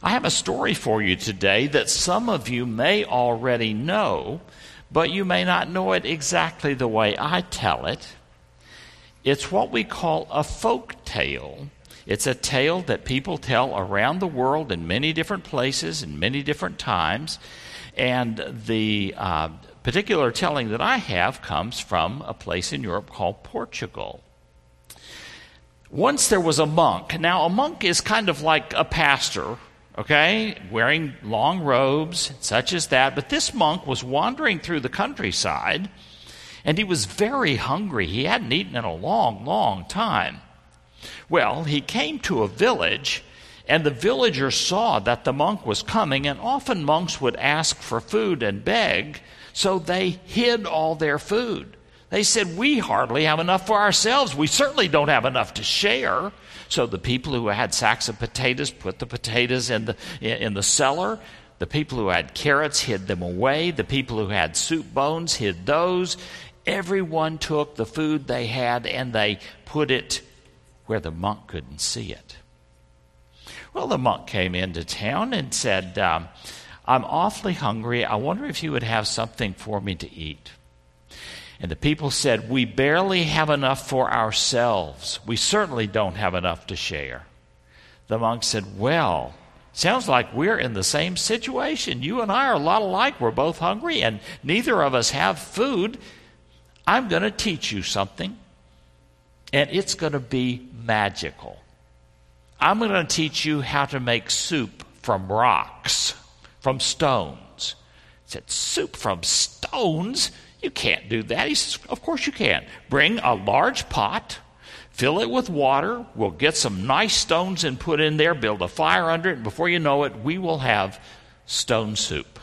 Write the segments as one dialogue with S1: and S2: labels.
S1: I have a story for you today that some of you may already know, but you may not know it exactly the way I tell it. It's what we call a folk tale. It's a tale that people tell around the world in many different places in many different times. And the particular telling that I have comes from a place in Europe called Portugal. Once there was a monk. Now, a monk is kind of like a pastor, okay, wearing long robes, such as that. But this monk was wandering through the countryside, and he was very hungry. He hadn't eaten in a long, long time. Well, he came to a village, and the villagers saw that the monk was coming, and often monks would ask for food and beg, so they hid all their food. They said, we hardly have enough for ourselves. We certainly don't have enough to share. So the people who had sacks of potatoes put the potatoes in the cellar. The people who had carrots hid them away. The people who had soup bones hid those. Everyone took the food they had and they put it where the monk couldn't see it. Well, the monk came into town and said, I'm awfully hungry. I wonder if you would have something for me to eat. And the people said, we barely have enough for ourselves. We certainly don't have enough to share. The monk said, well, sounds like we're in the same situation. You and I are a lot alike. We're both hungry and neither of us have food. I'm going to teach you something, and it's going to be magical. I'm going to teach you how to make soup from rocks, from stones. He said, soup from stones? You can't do that. He says, of course you can. Bring a large pot, fill it with water. We'll get some nice stones and put in there, build a fire under it, and before you know it, we will have stone soup.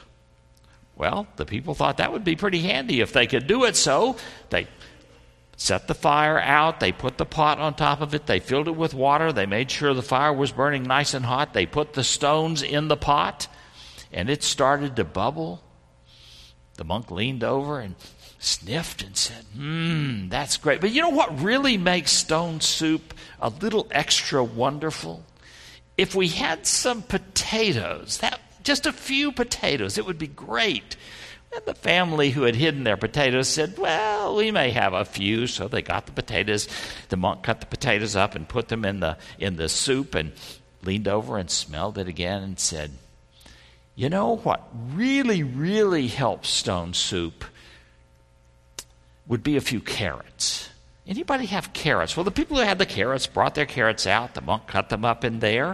S1: Well, the people thought that would be pretty handy if they could do it, so they set the fire out. They put the pot on top of it. They filled it with water. They made sure the fire was burning nice and hot. They put the stones in the pot, and it started to bubble. The monk leaned over and sniffed and said, that's great. But you know what really makes stone soup a little extra wonderful? If we had some potatoes, just a few potatoes, it would be great. And the family who had hidden their potatoes said, well, we may have a few. So they got the potatoes. The monk cut the potatoes up and put them in the soup and leaned over and smelled it again and said, you know what really, really helps stone soup would be a few carrots. Anybody have carrots? Well, the people who had the carrots brought their carrots out. The monk cut them up in there.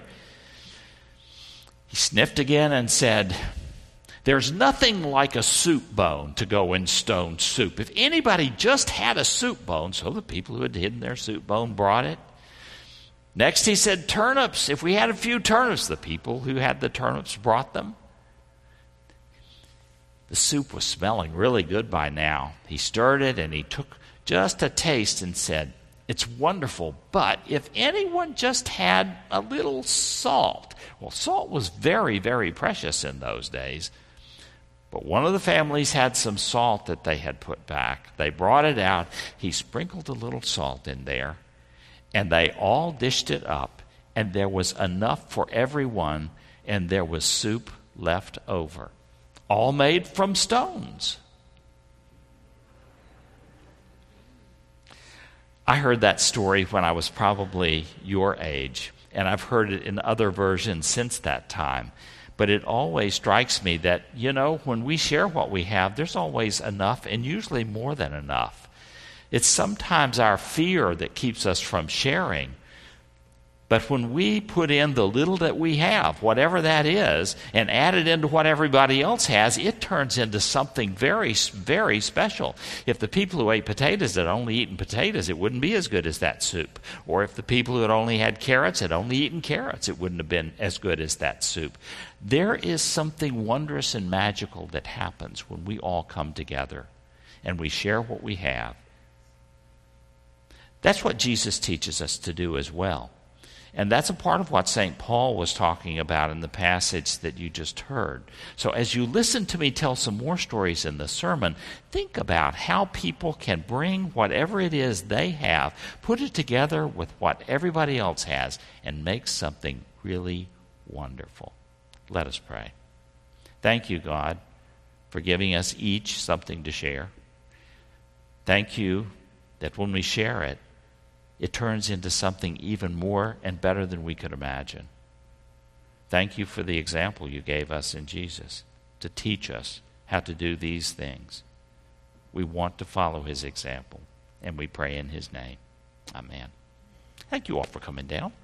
S1: He sniffed again and said, there's nothing like a soup bone to go in stone soup. If anybody just had a soup bone, so the people who had hidden their soup bone brought it. Next he said turnips. If we had a few turnips, the people who had the turnips brought them. The soup was smelling really good by now. He stirred it and he took just a taste and said, it's wonderful, but if anyone just had a little salt. Well, salt was very, very precious in those days. But one of the families had some salt that they had put back. They brought it out. He sprinkled a little salt in there, and they all dished it up, and there was enough for everyone, and there was soup left over. All made from stones. I heard that story when I was probably your age, and I've heard it in other versions since that time. But it always strikes me that, when we share what we have, there's always enough, and usually more than enough. It's sometimes our fear that keeps us from sharing. But when we put in the little that we have, whatever that is, and add it into what everybody else has, it turns into something very, very special. If the people who ate potatoes had only eaten potatoes, it wouldn't be as good as that soup. Or if the people who had only had carrots had only eaten carrots, it wouldn't have been as good as that soup. There is something wondrous and magical that happens when we all come together and we share what we have. That's what Jesus teaches us to do as well. And that's a part of what St. Paul was talking about in the passage that you just heard. So as you listen to me tell some more stories in the sermon, think about how people can bring whatever it is they have, put it together with what everybody else has, and make something really wonderful. Let us pray. Thank you, God, for giving us each something to share. Thank you that when we share it, it turns into something even more and better than we could imagine. Thank you for the example you gave us in Jesus to teach us how to do these things. We want to follow his example, and we pray in his name. Amen. Thank you all for coming down.